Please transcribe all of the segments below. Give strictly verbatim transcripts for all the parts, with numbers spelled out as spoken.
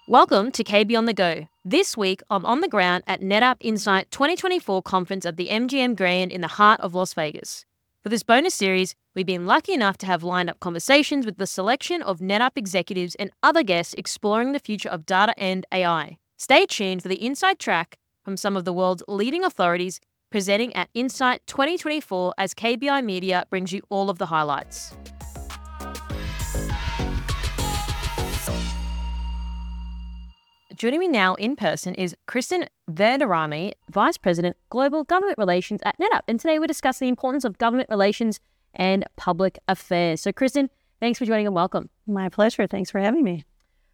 Welcome to K B On The Go. This week, I'm on the ground at NetApp Insight twenty twenty-four conference at the M G M Grand in the heart of Las Vegas. For this bonus series, we've been lucky enough to have lined up conversations with the selection of NetApp executives and other guests exploring the future of data and A I. Stay tuned for the inside track from some of the world's leading authorities presenting at Insight twenty twenty-four as K B I Media brings you all of the highlights. Joining me now in person is Kristen Verderami, Vice President, Global Government Relations at NetApp. And today we're discussing the importance of government relations and public affairs. So Kristen, thanks for joining and welcome. My pleasure. Thanks for having me.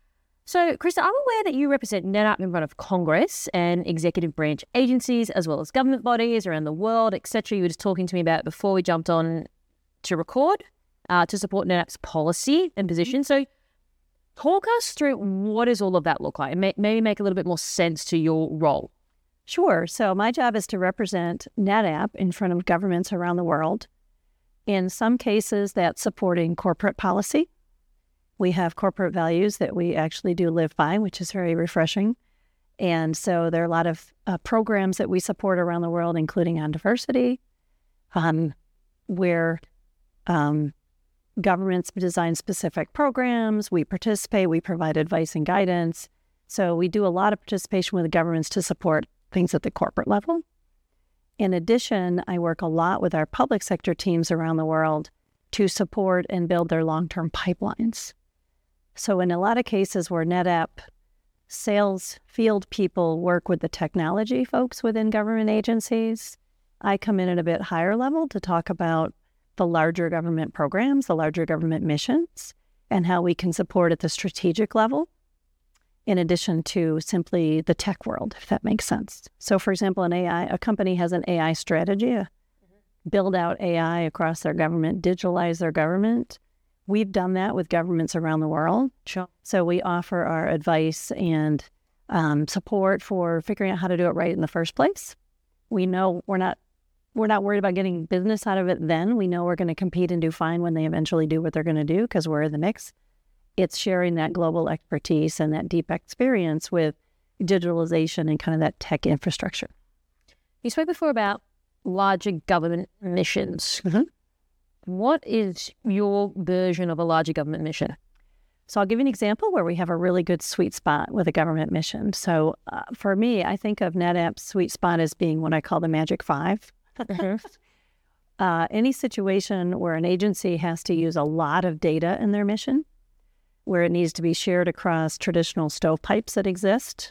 So Kristen, I'm aware that you represent NetApp in front of Congress and executive branch agencies, as well as government bodies around the world, et cetera. You were just talking to me about it before we jumped on to record uh, to support NetApp's policy and position. So talk us through what does all of that look like? May, maybe make a little bit more sense to your role. Sure. So my job is to represent NetApp in front of governments around the world. In some cases, that's supporting corporate policy. We have corporate values that we actually do live by, which is very refreshing. And so there are a lot of uh, programs that we support around the world, including on diversity, um, where um, governments design specific programs. We participate, we provide advice and guidance. So we do a lot of participation with the governments to support things at the corporate level. In addition, I work a lot with our public sector teams around the world to support and build their long-term pipelines. So in a lot of cases where NetApp sales field people work with the technology folks within government agencies, I come in at a bit higher level to talk about the larger government programs, the larger government missions, and how we can support at the strategic level, in addition to simply the tech world, if that makes sense. So for example, an A I, a company has an A I strategy, a mm-hmm. build out A I across their government, digitalize their government. We've done that with governments around the world. Sure. So we offer our advice and um, support for figuring out how to do it right in the first place. We know we're not We're not worried about getting business out of it then. We know we're going to compete and do fine when they eventually do what they're going to do because we're in the mix. It's sharing that global expertise and that deep experience with digitalization and kind of that tech infrastructure. You spoke before about larger government missions. Mm-hmm. What is your version of a larger government mission? So I'll give you an example where we have a really good sweet spot with a government mission. So uh, for me, I think of NetApp's sweet spot as being what I call the magic five. Mm-hmm. uh, any situation where an agency has to use a lot of data in their mission, where it needs to be shared across traditional stovepipes that exist,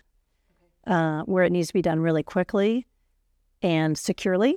uh, where it needs to be done really quickly and securely.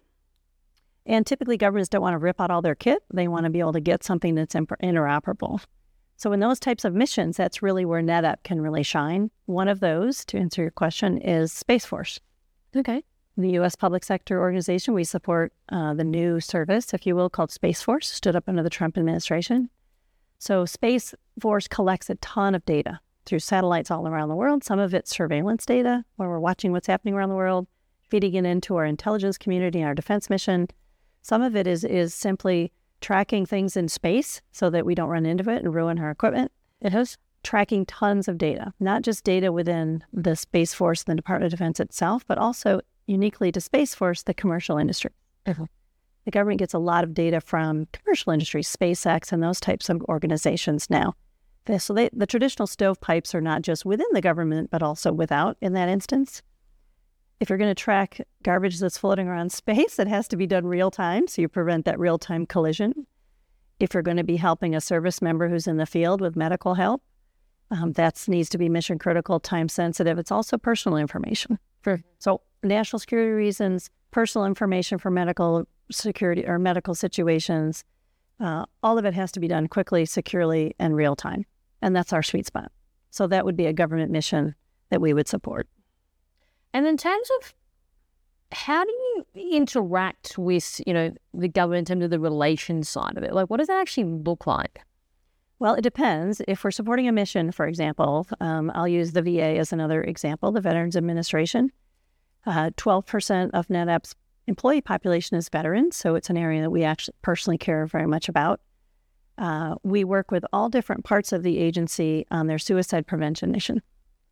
And typically governments don't want to rip out all their kit. They want to be able to get something that's imper- interoperable. So in those types of missions, that's really where NetApp can really shine. One of those, to answer your question, is Space Force. Okay. The U S public sector organization, we support uh, the new service, if you will, called Space Force, stood up under the Trump administration. So Space Force collects a ton of data through satellites all around the world. Some of it's surveillance data, where we're watching what's happening around the world, feeding it into our intelligence community, our defense mission. Some of it is is simply tracking things in space so that we don't run into it and ruin our equipment. It has tracking tons of data, not just data within the Space Force and the Department of Defense itself, but also uniquely to Space Force, the commercial industry. Mm-hmm. The government gets a lot of data from commercial industry, SpaceX, and those types of organizations now. So they, the traditional stovepipes are not just within the government, but also without in that instance. If you're going to track garbage that's floating around space, it has to be done real time, so you prevent that real-time collision. If you're going to be helping a service member who's in the field with medical help, um, that needs to be mission critical, time sensitive. It's also personal information. For, so national security reasons, personal information for medical security or medical situations, uh, all of it has to be done quickly, securely, and real time. And that's our sweet spot. So that would be a government mission that we would support. And in terms of how do you interact with, you know, the government in terms of the relations side of it? Like, what does that actually look like? Well, it depends. If we're supporting a mission, for example, um, I'll use the V A as another example, the Veterans Administration. Uh, twelve percent of NetApp's employee population is veterans, so it's an area that we actually personally care very much about. Uh, we work with all different parts of the agency on their suicide prevention mission.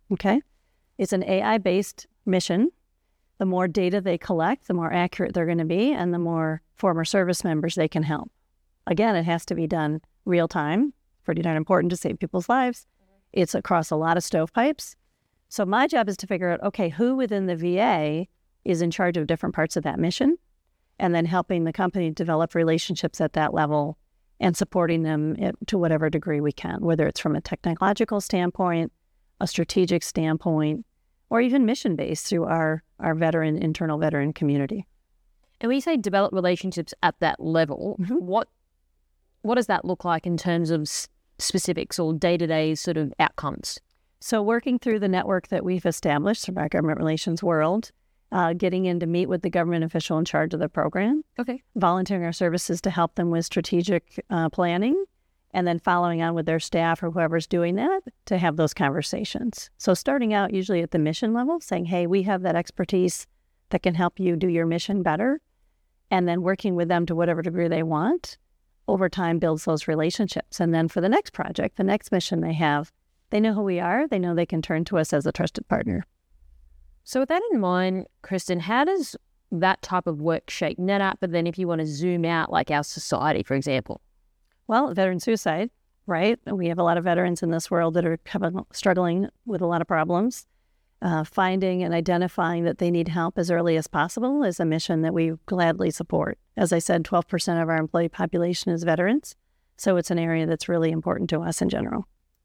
Okay? It's an A I-based mission. The more data they collect, the more accurate they're going to be, and the more former service members they can help. Again, it has to be done real time. Pretty darn important to save people's lives. It's across a lot of stovepipes. So my job is to figure out, okay, who within the V A is in charge of different parts of that mission, and then helping the company develop relationships at that level and supporting them to whatever degree we can, whether it's from a technological standpoint, a strategic standpoint, or even mission-based through our, our veteran, internal veteran community. And when you say develop relationships at that level, mm-hmm. what what does that look like in terms of s- specifics or day-to-day sort of outcomes? So working through the network that we've established from our government relations world, uh, getting in to meet with the government official in charge of the program, okay, volunteering our services to help them with strategic uh, planning, and then following on with their staff or whoever's doing that to have those conversations. So starting out usually at the mission level, saying, hey, we have that expertise that can help you do your mission better, and then working with them to whatever degree they want, over time builds those relationships. And then for the next project, the next mission they have, they know who we are, they know they can turn to us as a trusted partner. So with that in mind, Kristen, how does that type of work shape NetApp, but then if you want to zoom out, like our society, for example? Well, veteran suicide, right? We have a lot of veterans in this world that are having, struggling with a lot of problems. Uh, finding and identifying that they need help as early as possible is a mission that we gladly support. As I said, twelve percent of our employee population is veterans, so it's an area that's really important to us in general.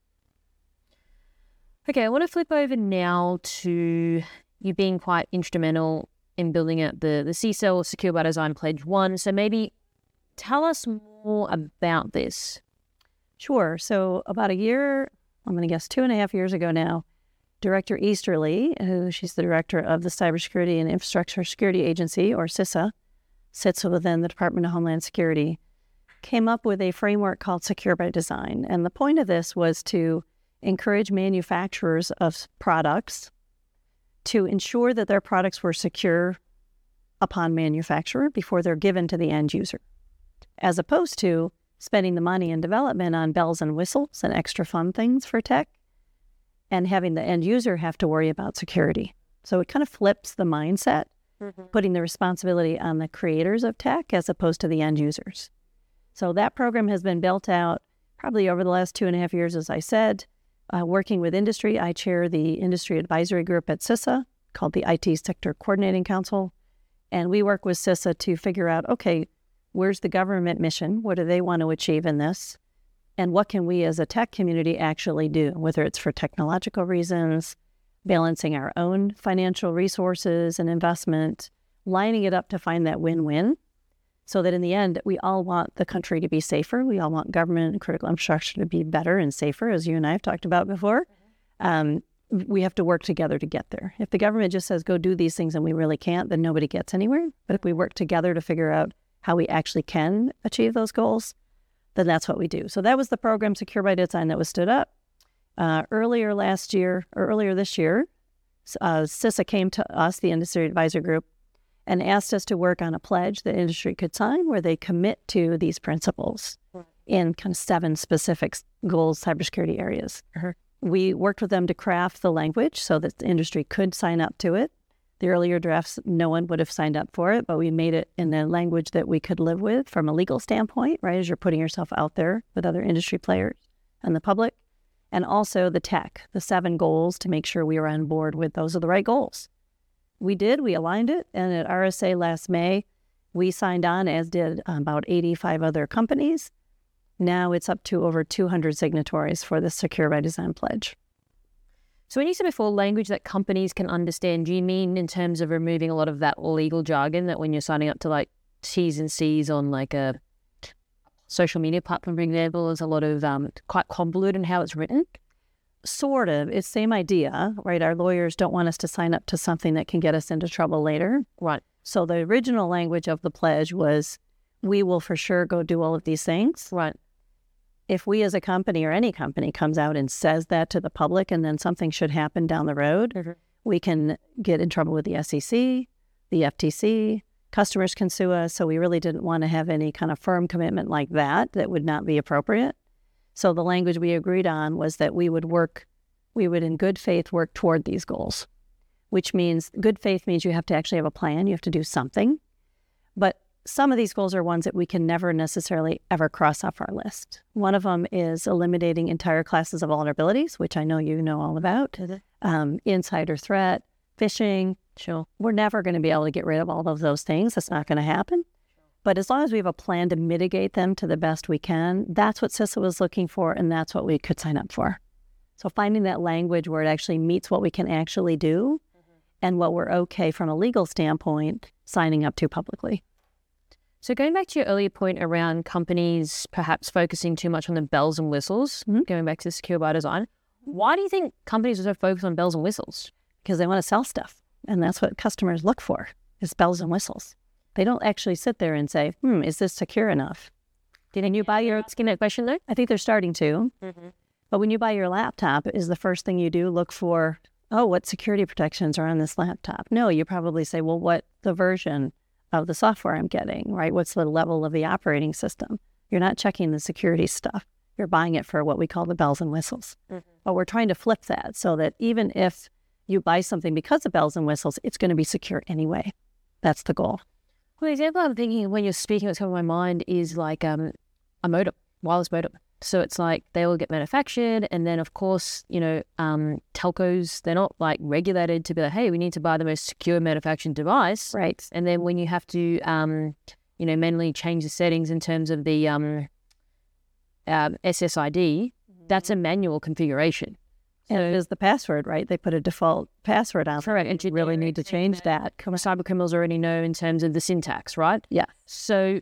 Okay, I want to flip over now to you being quite instrumental in building out the, the C S E L, Secure by Design Pledge one. So maybe tell us more about this. Sure. So about a year, I'm going to guess two and a half years ago now, Director Easterly, who she's the director of the Cybersecurity and Infrastructure Security Agency, or CISA, sits within the Department of Homeland Security, came up with a framework called Secure by Design. And the point of this was to encourage manufacturers of products to ensure that their products were secure upon manufacture before they're given to the end user, as opposed to spending the money in development on bells and whistles and extra fun things for tech, and having the end user have to worry about security. So it kind of flips the mindset, mm-hmm. putting the responsibility on the creators of tech as opposed to the end users. So that program has been built out probably over the last two and a half years, as I said, uh, working with industry. I chair the industry advisory group at CISA called the I T Sector Coordinating Council. And we work with CISA to figure out, okay, where's the government mission? What do they want to achieve in this? And what can we as a tech community actually do, whether it's for technological reasons, balancing our own financial resources and investment, lining it up to find that win-win, so that in the end, we all want the country to be safer. We all want government and critical infrastructure to be better and safer, as you and I have talked about before. Um, we have to work together to get there. If the government just says, go do these things and we really can't, then nobody gets anywhere. But if we work together to figure out how we actually can achieve those goals, then that's what we do. So that was the program Secure by Design that was stood up. Uh, earlier last year, or earlier this year, uh, CISA came to us, the Industry Advisor Group, and asked us to work on a pledge that industry could sign where they commit to these principles right. in kind of seven specific goals, cybersecurity areas. Uh-huh. We worked with them to craft the language so that the industry could sign up to it. The earlier drafts, no one would have signed up for it, but we made it in a language that we could live with from a legal standpoint, right, as you're putting yourself out there with other industry players and the public, and also the tech, the seven goals to make sure we were on board with those are the right goals. We did, we aligned it, and at R S A last May, we signed on, as did about eighty-five other companies. Now it's up to over two hundred signatories for the Secure by Design Pledge. So when you said before language that companies can understand, do you mean in terms of removing a lot of that legal jargon that when you're signing up to like T's and C's on like a social media platform, for example, is a lot of um, quite convoluted in how it's written? Sort of. It's same idea, right? Our lawyers don't want us to sign up to something that can get us into trouble later. Right. So the original language of the pledge was, we will for sure go do all of these things. Right. If we as a company or any company comes out and says that to the public and then something should happen down the road, mm-hmm. we can get in trouble with the S E C, the F T C, customers can sue us. So we really didn't want to have any kind of firm commitment like that that would not be appropriate. So the language we agreed on was that we would work we would in good faith work toward these goals, which means good faith means you have to actually have a plan. You have to do something. But some of these goals are ones that we can never necessarily ever cross off our list. One of them is eliminating entire classes of vulnerabilities, which I know you know all about. Um, insider threat, phishing. Sure. We're never going to be able to get rid of all of those things. That's not going to happen. But as long as we have a plan to mitigate them to the best we can, that's what CISA was looking for, and that's what we could sign up for. So finding that language where it actually meets what we can actually do mm-hmm. and what we're okay from a legal standpoint signing up to publicly. So going back to your earlier point around companies perhaps focusing too much on the bells and whistles, mm-hmm. going back to secure by design, why do you think companies are so focused on bells and whistles? Because they want to sell stuff, and that's what customers look for, is bells and whistles. They don't actually sit there and say, hmm, is this secure enough? Didn't you buy your asking that question though? I think they're starting to. Mm-hmm. But when you buy your laptop, is the first thing you do look for, oh, what security protections are on this laptop? No, you probably say, well, what the version of the software I'm getting, right? What's the level of the operating system? You're not checking the security stuff. You're buying it for what we call the bells and whistles. Mm-hmm. But we're trying to flip that so that even if you buy something because of bells and whistles, it's going to be secure anyway. That's the goal. Well, the example I'm thinking when you're speaking, what's coming to my mind is like um, a modem, wireless modem. So it's like they all get manufactured, and then of course, you know, um, telcos, they're not like regulated to be like, hey, we need to buy the most secure manufactured device. Right. And then when you have to, um, you know, manually change the settings in terms of the um, um, S S I D, mm-hmm. that's a manual configuration. And it is the password, right? They put a default password out. Correct. And you really need to change that. Cyber criminals already know in terms of the syntax, right? Yeah. So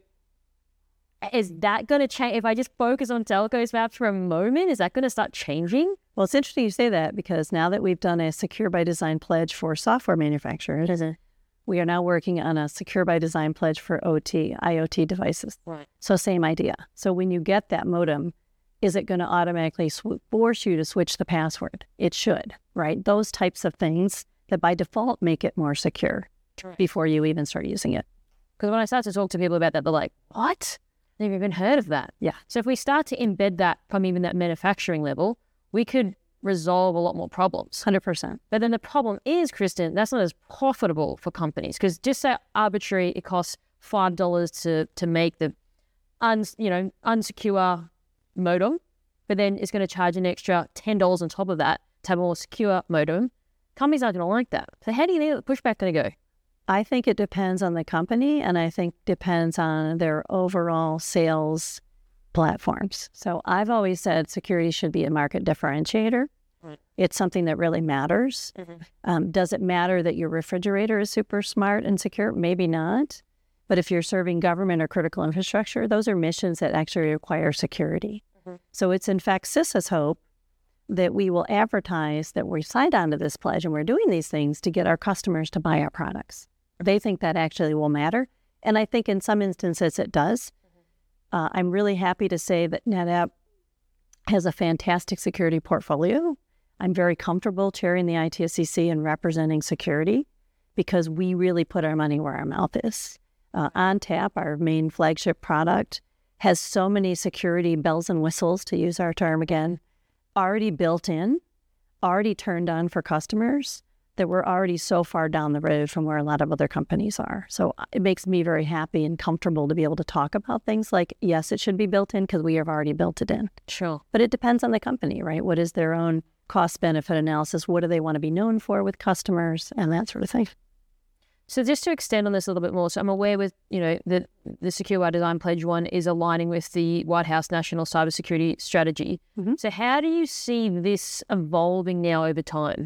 is that going to change? If I just focus on telcos perhaps for a moment, is that going to start changing? Well, it's interesting you say that, because now that we've done a Secure by Design pledge for software manufacturers, mm-hmm. we are now working on a Secure by Design pledge for O T, IoT devices. Right. So same idea. So when you get that modem, is it going to automatically sw- force you to switch the password? It should, right? Those types of things that by default make it more secure right. before you even start using it. Because when I start to talk to people about that, they're like, what? I've never even heard of that. Yeah. So if we start to embed that from even that manufacturing level, we could resolve a lot more problems. one hundred percent. But then the problem is, Kristen, that's not as profitable for companies, because just say arbitrary, it costs five dollars to, to make the un, you know, unsecure modem, but then it's going to charge an extra ten dollars on top of that to have a more secure modem. Companies aren't going to like that. So how do you think the pushback going to go? I think it depends on the company, and I think depends on their overall sales platforms. So I've always said security should be a market differentiator. Right. It's something that really matters. Mm-hmm. Um, does it matter that your refrigerator is super smart and secure? Maybe not. But if you're serving government or critical infrastructure, those are missions that actually require security. Mm-hmm. So it's in fact CISA's hope that we will advertise that we signed on to this pledge and we're doing these things to get our customers to buy our products. They think that actually will matter. And I think in some instances it does. Mm-hmm. Uh, I'm really happy to say that NetApp has a fantastic security portfolio. I'm very comfortable chairing the I T S C C and representing security because we really put our money where our mouth is. Uh, ONTAP, our main flagship product, has so many security bells and whistles, to use our term again, already built in, already turned on for customers, that we're already so far down the road from where a lot of other companies are. So it makes me very happy and comfortable to be able to talk about things like, yes, it should be built in because we have already built it in. Sure. But it depends on the company, right? What is their own cost-benefit analysis? What do they want to be known for with customers and that sort of thing? So just to extend on this a little bit more, so I'm aware with, you know, the, the Secure by Design Pledge one is aligning with the White House National Cybersecurity Strategy. Mm-hmm. So how do you see this evolving now over time?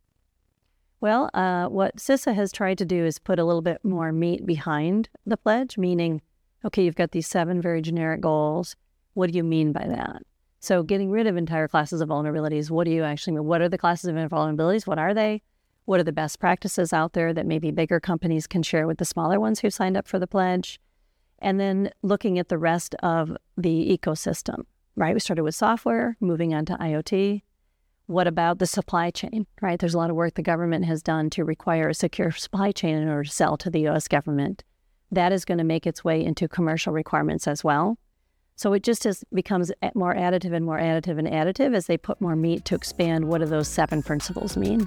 Well, uh, what CISA has tried to do is put a little bit more meat behind the pledge, meaning, okay, you've got these seven very generic goals. What do you mean by that? So getting rid of entire classes of vulnerabilities, what do you actually mean? What are the classes of vulnerabilities? What are they? What are the best practices out there that maybe bigger companies can share with the smaller ones who signed up for the pledge? And then looking at the rest of the ecosystem, right? We started with software, moving on to IoT. What about the supply chain, right? There's a lot of work the government has done to require a secure supply chain in order to sell to the U S government. That is going to make its way into commercial requirements as well. So it just is, becomes more additive and more additive and additive as they put more meat to expand what do those seven principles mean.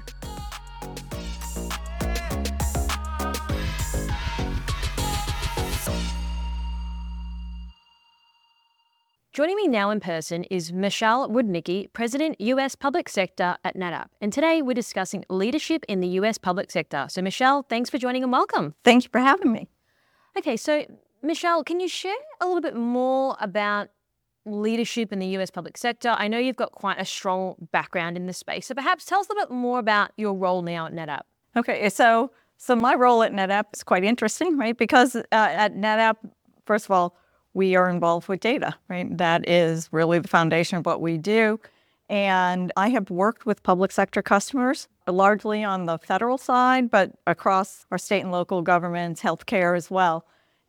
Joining me now in person is Michelle Rudnicki, President, U S Public Sector at NetApp. And today we're discussing leadership in the U S public sector. So Michelle, thanks for joining and welcome. Thank you for having me. Okay, so Michelle, can you share a little bit more about leadership in the U S public sector? I know you've got quite a strong background in this space. So perhaps tell us a little bit more about your role now at NetApp. Okay, so so my role at NetApp is quite interesting, right? Because uh, at NetApp, first of all, we are involved with data, right? That is really the foundation of what we do. And I have worked with public sector customers, largely on the federal side, but across our state and local governments, healthcare as well.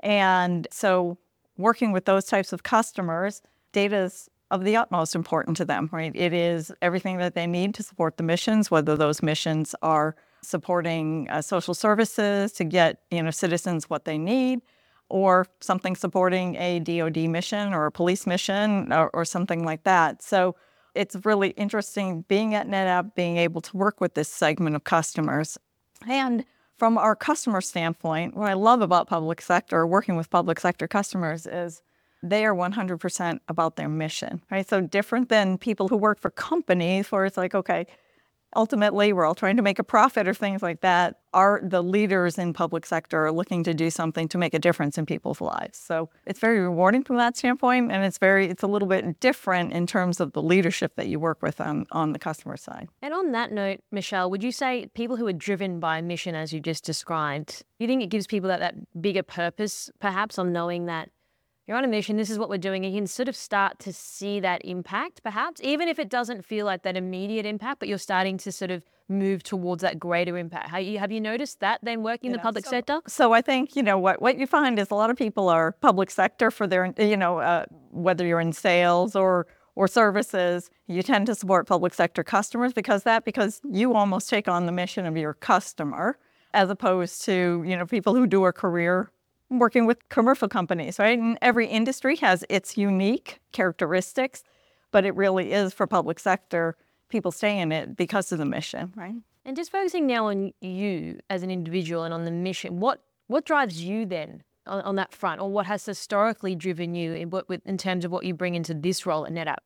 And so working with those types of customers, data is of the utmost important to them, right? It is everything that they need to support the missions, whether those missions are supporting uh, social services to get, you know, citizens what they need, or something supporting a D O D mission or a police mission or, or something like that. So it's really interesting being at NetApp, being able to work with this segment of customers. And from our customer standpoint, what I love about public sector, working with public sector customers, is they are one hundred percent about their mission, right? So different than people who work for companies where it's like, okay, ultimately, we're all trying to make a profit or things like that. Our, the leaders in public sector are looking to do something to make a difference in people's lives. So it's very rewarding from that standpoint, and it's very it's a little bit different in terms of the leadership that you work with on, on the customer side. And on that note, Michelle, would you say people who are driven by a mission, as you just described, do you think it gives people that, that bigger purpose, perhaps, on knowing that you're on a mission, this is what we're doing, and you can sort of start to see that impact, perhaps, even if it doesn't feel like that immediate impact, but you're starting to sort of move towards that greater impact. Have you, have you noticed that then working in Yeah, the public so, sector? So I think, you know, what, what you find is a lot of people are public sector for their, you know, uh, whether you're in sales or or services, you tend to support public sector customers because that, because you almost take on the mission of your customer, as opposed to, you know, people who do a career working with commercial companies, right? And every industry has its unique characteristics, but it really is for public sector, people stay in it because of the mission, right? And just focusing now on you as an individual and on the mission, what what drives you then on, on that front, or what has historically driven you in, what, in terms of what you bring into this role at NetApp?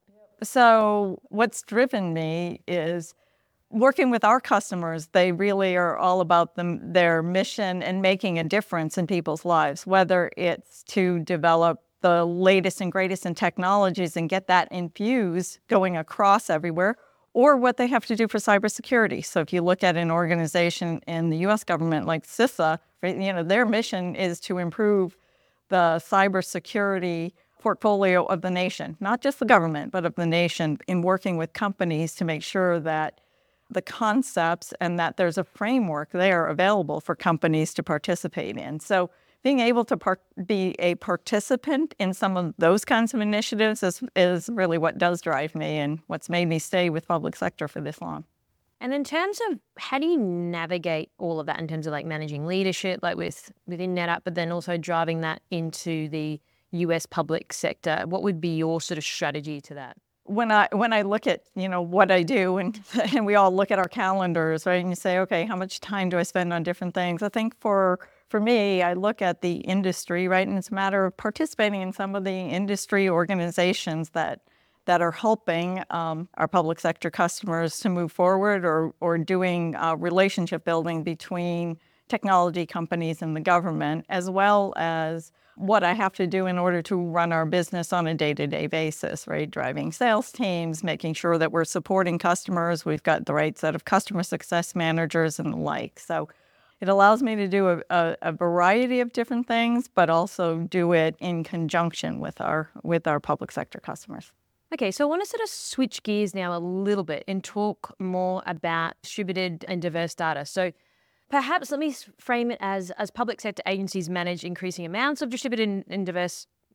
So what's driven me is working with our customers. They really are all about them, their mission and making a difference in people's lives, whether it's to develop the latest and greatest in technologies and get that infused going across everywhere, or what they have to do for cybersecurity. So if you look at an organization in the U S government like CISA, right, you know, their mission is to improve the cybersecurity portfolio of the nation, not just the government, but of the nation, in working with companies to make sure that the concepts and that there's a framework there available for companies to participate in. So being able to part, be a participant in some of those kinds of initiatives is, is really what does drive me and what's made me stay with public sector for this long. And in terms of how do you navigate all of that in terms of like managing leadership, like with within NetApp, but then also driving that into the U S public sector, what would be your sort of strategy to that? When I when I look at, you know, what I do, and and we all look at our calendars, right, and you say, okay, how much time do I spend on different things? I think for for me, I look at the industry, right, and it's a matter of participating in some of the industry organizations that that are helping um, our public sector customers to move forward, or or doing uh, relationship building between technology companies and the government, as well as what I have to do in order to run our business on a day-to-day basis, right? Driving sales teams, making sure that we're supporting customers, we've got the right set of customer success managers and the like. So it allows me to do a, a, a variety of different things, but also do it in conjunction with our with our public sector customers. Okay, so I want to sort of switch gears now a little bit and talk more about distributed and diverse data. So perhaps let me frame it as, as public sector agencies manage increasing amounts of distributed and diverse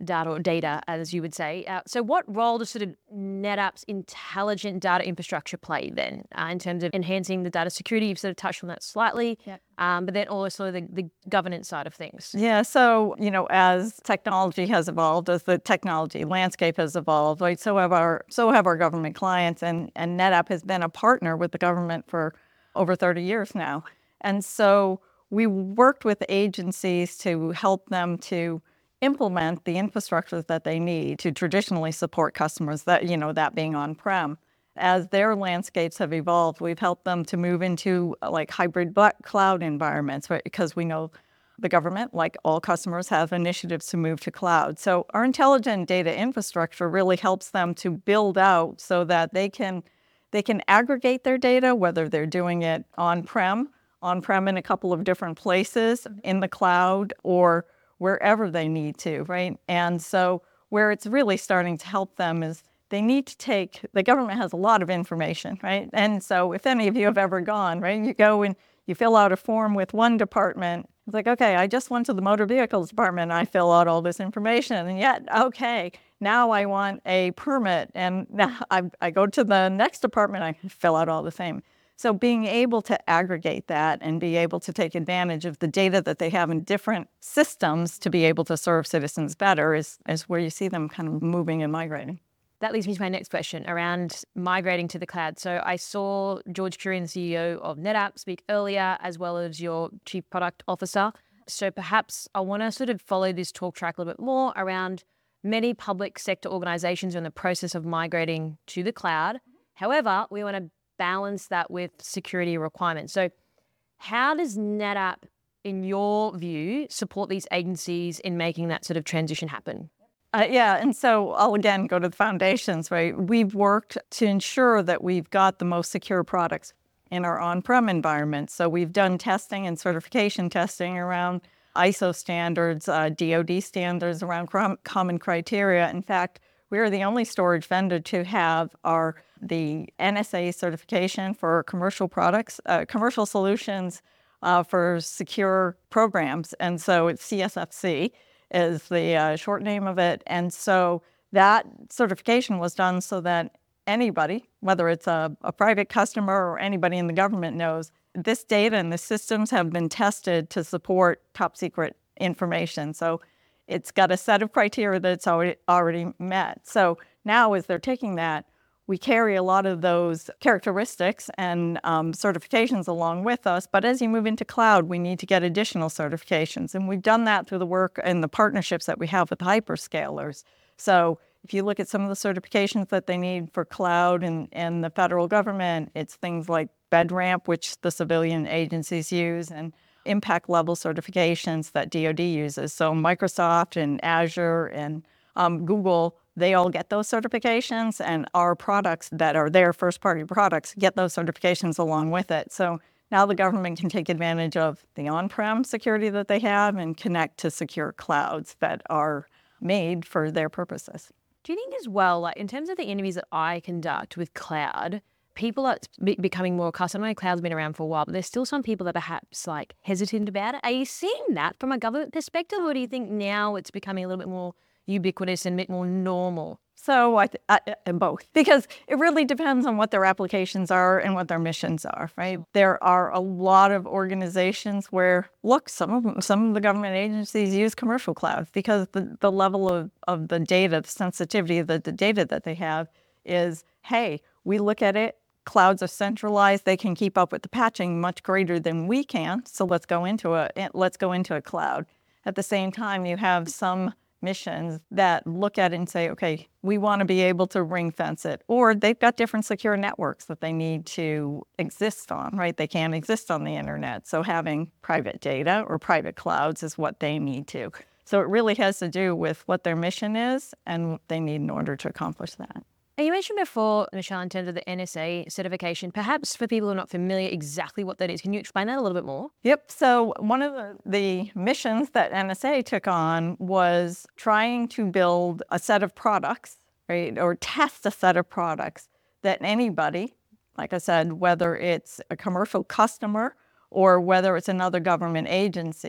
data or data, as you would say. Uh, so what role does sort of NetApp's intelligent data infrastructure play then uh, in terms of enhancing the data security? You've sort of touched on that slightly, Yep. um, but then also the, the governance side of things. Yeah, so, you know, as technology has evolved, as the technology landscape has evolved, right, so have our so have our government clients, and, and NetApp has been a partner with the government for over thirty years now. And so we worked with agencies to help them to implement the infrastructure that they need to traditionally support customers, that, you know, that being on-prem. As their landscapes have evolved, we've helped them to move into uh, like hybrid bu- cloud environments, right? Because we know the government, like all customers, have initiatives to move to cloud. So our intelligent data infrastructure really helps them to build out so that they can they can aggregate their data, whether they're doing it on-prem, on-prem in a couple of different places, in the cloud, or wherever they need to, right? And so where it's really starting to help them is they need to take, the government has a lot of information, right? And so if any of you have ever gone, right, you go and you fill out a form with one department. It's like, okay, I just went to the motor vehicles department and I fill out all this information. And yet, okay, now I want a permit. And now I, I go to the next department, I fill out all the same. So being able to aggregate that and be able to take advantage of the data that they have in different systems to be able to serve citizens better is, is where you see them kind of moving and migrating. That leads me to my next question around migrating to the cloud. So I saw George Kurian, the C E O of NetApp, speak earlier, as well as your Chief Product Officer. So perhaps I want to sort of follow this talk track a little bit more around many public sector organizations are in the process of migrating to the cloud. However, we want to balance that with security requirements. So how does NetApp, in your view, support these agencies in making that sort of transition happen? Uh, yeah, and so I'll again go to the foundations, right? We've worked to ensure that we've got the most secure products in our on-prem environment. So we've done testing and certification testing around I S O standards, uh, D O D standards, around com- common criteria. In fact, we are the only storage vendor to have our the N S A certification for commercial products, uh, commercial solutions uh, for secure programs. And so it's C S F C. Is the uh, short name of it. And so that certification was done so that anybody, whether it's a, a private customer or anybody in the government, knows this data and the systems have been tested to support top secret information. So it's got a set of criteria that's already, already met. So now as they're taking that, we carry a lot of those characteristics and um, certifications along with us. But as you move into cloud, we need to get additional certifications. And we've done that through the work and the partnerships that we have with hyperscalers. So if you look at some of the certifications that they need for cloud and, and the federal government, it's things like FedRAMP, which the civilian agencies use, and impact level certifications that D O D uses. So Microsoft and Azure and um, Google, they all get those certifications, and our products that are their first-party products get those certifications along with it. So now the government can take advantage of the on-prem security that they have and connect to secure clouds that are made for their purposes. Do you think as well, like in terms of the interviews that I conduct with cloud, people are be- becoming more accustomed? I know cloud's been around for a while, but there's still some people that are perhaps like hesitant about it. Are you seeing that from a government perspective, or do you think now it's becoming a little bit more ubiquitous and a bit more normal? So I, th- I both, because it really depends on what their applications are and what their missions are, right? There are a lot of organizations where, look, some of them, some of the government agencies use commercial clouds because the, the level of, of the data, the sensitivity of the, the data that they have is, hey, we look at it, clouds are centralized, they can keep up with the patching much greater than we can, so let's go into a let's go into a cloud. At the same time, you have some missions that look at it and say, okay, we want to be able to ring fence it. Or they've got different secure networks that they need to exist on, right? They can't exist on the internet. So having private data or private clouds is what they need to. So it really has to do with what their mission is and what they need in order to accomplish that. And you mentioned before, Michelle, in terms of the N S A certification, perhaps for people who are not familiar exactly what that is, can you explain that a little bit more? Yep. So one of the, the missions that N S A took on was trying to build a set of products, right, or test a set of products that anybody, like I said, whether it's a commercial customer or whether it's another government agency,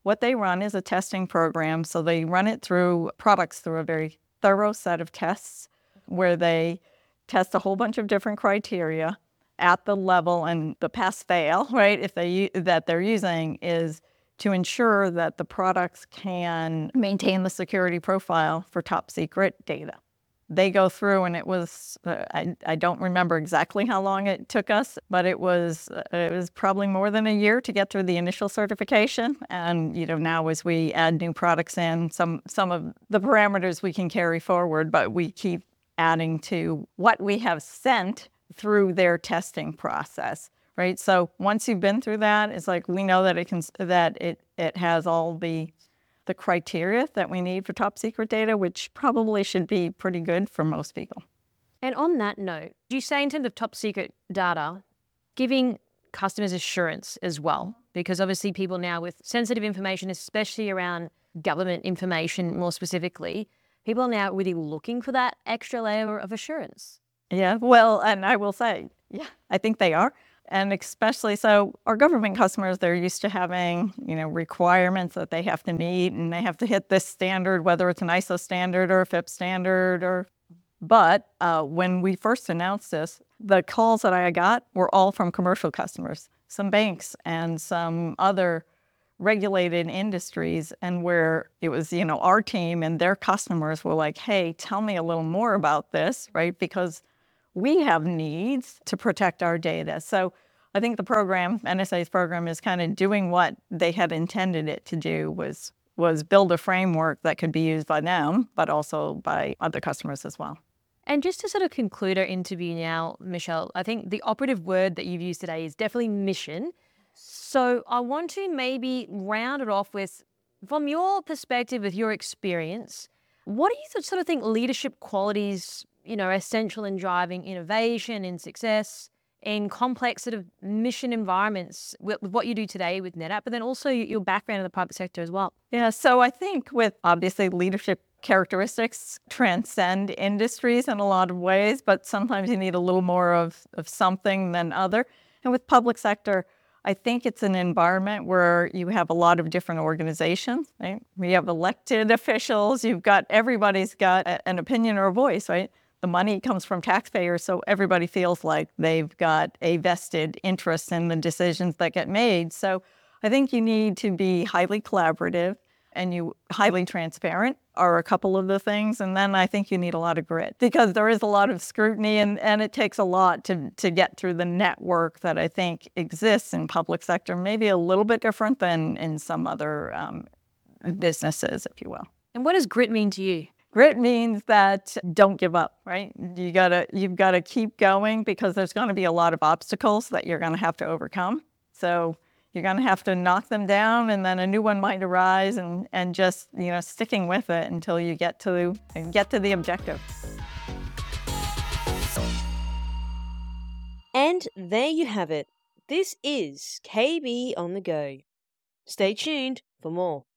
what they run is a testing program. So they run it through products through a very thorough set of tests where they test a whole bunch of different criteria at the level, and the pass fail, right, if they that they're using is to ensure that the products can maintain the security profile for top secret data. They go through, and it was, uh, I, I don't remember exactly how long it took us, but it was uh, it was probably more than a year to get through the initial certification. And, you know, now as we add new products in, some, some of the parameters we can carry forward, but we keep adding to what we have sent through their testing process. Right. So once you've been through that, it's like we know that it can that it it has all the the criteria that we need for top secret data, which probably should be pretty good for most people. And on that note, do you say in terms of top secret data, giving customers assurance as well? Because obviously people now with sensitive information, especially around government information more specifically, people are now really looking for that extra layer of assurance. Yeah, well, and I will say, yeah, I think they are. And especially so our government customers, they're used to having, you know, requirements that they have to meet, and they have to hit this standard, whether it's an I S O standard or a F I P S standard. Or, but uh, when we first announced this, the calls that I got were all from commercial customers, some banks and some other regulated industries, and where it was, you know, our team and their customers were like, hey, tell me a little more about this, right? Because we have needs to protect our data. So I think the program, N S A's program, is kind of doing what they had intended it to do, was was build a framework that could be used by them, but also by other customers as well. And just to sort of conclude our interview now, Michelle, I think the operative word that you've used today is definitely mission. So I want to maybe round it off with, from your perspective, with your experience, what do you sort of think leadership qualities, you know, are essential in driving innovation and success in complex sort of mission environments with, with what you do today with NetApp, but then also your background in the private sector as well? Yeah, so I think with obviously leadership characteristics transcend industries in a lot of ways, but sometimes you need a little more of, of something than other. And with public sector, I think it's an environment where you have a lot of different organizations, right? We have elected officials, you've got, everybody's got a, an opinion or a voice, right? The money comes from taxpayers, so everybody feels like they've got a vested interest in the decisions that get made. So I think you need to be highly collaborative, and you highly transparent are a couple of the things. And then I think you need a lot of grit, because there is a lot of scrutiny, and, and it takes a lot to, to get through the network that I think exists in public sector, maybe a little bit different than in some other um, businesses, if you will. And what does grit mean to you? Grit means that don't give up, right? You gotta, you've got to keep going, because there's going to be a lot of obstacles that you're going to have to overcome. So you're going to have to knock them down, and then a new one might arise, and, and just, you know, sticking with it until you get to get to the objective. And there you have it. This is K B on the Go. Stay tuned for more.